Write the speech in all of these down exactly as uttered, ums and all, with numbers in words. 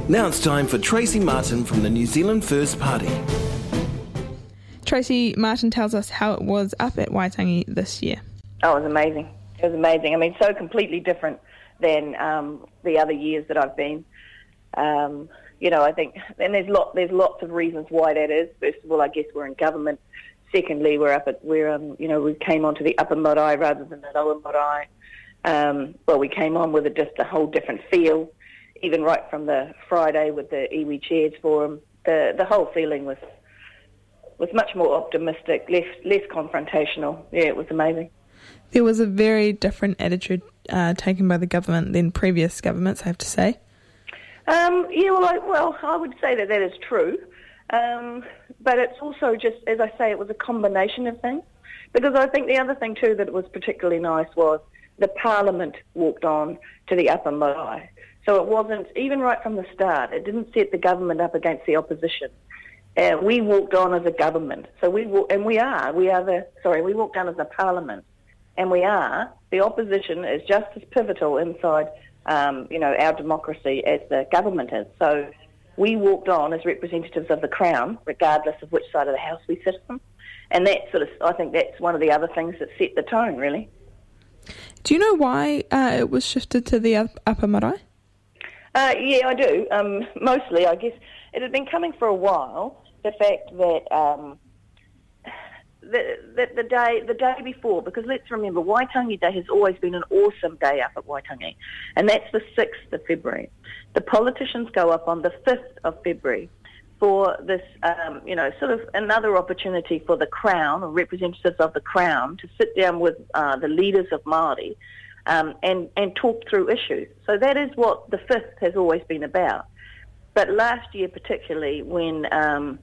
Now it's time for Tracy Martin from the New Zealand First Party. Tracy Martin tells us how it was up at Waitangi this year. Oh, it was amazing. It was amazing. I mean, so completely different than um, the other years that I've been. Um, you know, I think, and there's lot, there's lots of reasons why that is. First of all, I guess we're in government. Secondly, we're up at, we're, um, you know, we came onto the upper marae rather than the lower marae. Um, well, we came on with a, just a whole different feel, even right from the Friday with the iwi Chairs Forum. The the whole feeling was was much more optimistic, less less confrontational. Yeah, it was amazing. There was a very different attitude uh, taken by the government than previous governments, I have to say. Um, yeah, well I, well, I would say that that is true. Um, but it's also just, as I say, it was a combination of things. Because I think the other thing, too, that was particularly nice was the Parliament walked on to the upper marae. So it wasn't, even right from the start, it didn't set the government up against the opposition. Uh, we walked on as a government. So we walk, and we are, we are the, sorry, we walked on as a parliament. And we are, the opposition is just as pivotal inside, um, you know, our democracy as the government is. So we walked on as representatives of the Crown, regardless of which side of the house we sit on. And that sort of, I think that's one of the other things that set the tone, really. Do you know why uh, it was shifted to the upper marae? Uh, yeah, I do. Um, mostly, I guess, it had been coming for a while. The fact that um, the, the the day the day before, because let's remember, Waitangi Day has always been an awesome day up at Waitangi, and that's the sixth of February. The politicians go up on the fifth of February for this, um, you know, sort of another opportunity for the Crown, or representatives of the Crown, to sit down with uh, the leaders of Māori um, and, and talk through issues. So that is what the fifth has always been about. But last year particularly, when um,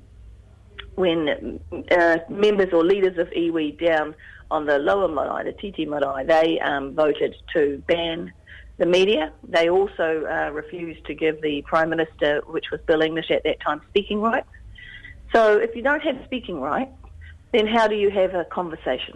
when uh, members or leaders of iwi down on the lower marae, the Titi marae, they um, voted to ban the media. They also uh, refused to give the Prime Minister, which was Bill English at that time, speaking rights. So if you don't have speaking rights, then how do you have a conversation?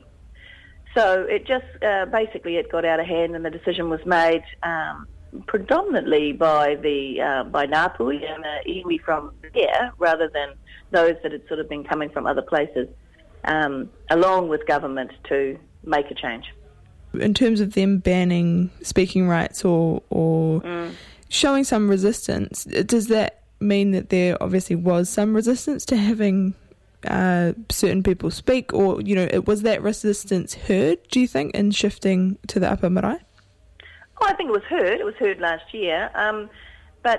So it just, uh, basically it got out of hand, and the decision was made um, predominantly by the uh, by Ngāpuhi and uh, iwi from there, rather than those that had sort of been coming from other places, um, along with government, to make a change. In terms of them banning speaking rights or, or mm. showing some resistance, does that mean that there obviously was some resistance to having uh, certain people speak, or, you know, was that resistance heard, do you think, in shifting to the upper marae? Oh, I think it was heard. It was heard last year. Um, but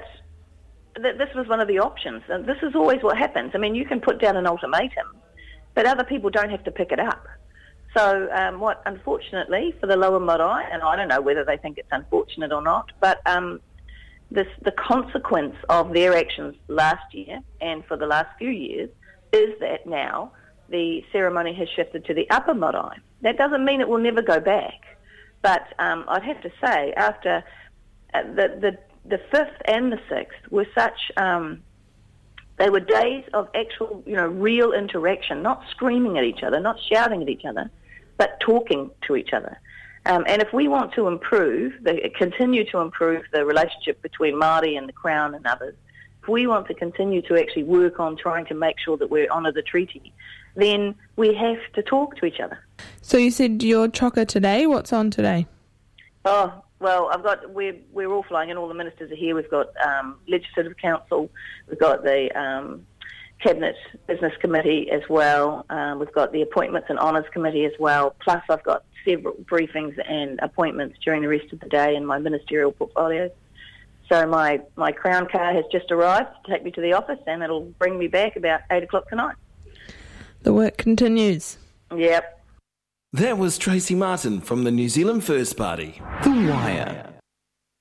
th- this was one of the options. And this is always what happens. I mean, you can put down an ultimatum, but other people don't have to pick it up. So um, what, unfortunately, for the lower marae, and I don't know whether they think it's unfortunate or not, but um, this, the consequence of their actions last year and for the last few years is that now the ceremony has shifted to the upper marae. That doesn't mean it will never go back. But um, I'd have to say, after uh, the, the the fifth and the sixth were such, um, they were days of actual, you know, real interaction, not screaming at each other, not shouting at each other, but talking to each other. Um, and if we want to improve, the, continue to improve the relationship between Māori and the Crown and others, if we want to continue to actually work on trying to make sure that we honour the treaty, then we have to talk to each other. So you said your chocker today. What's on today? Oh, well, I've got, we're, we're all flying in, all the ministers are here. We've got um, Legislative Council, we've got the um, Cabinet Business Committee as well, um, we've got the Appointments and Honours Committee as well, plus I've got several briefings and appointments during the rest of the day in my ministerial portfolios. So my, my Crown car has just arrived to take me to the office, and it'll bring me back about eight o'clock tonight. The work continues. Yep. That was Tracy Martin from the New Zealand First Party. The Wire.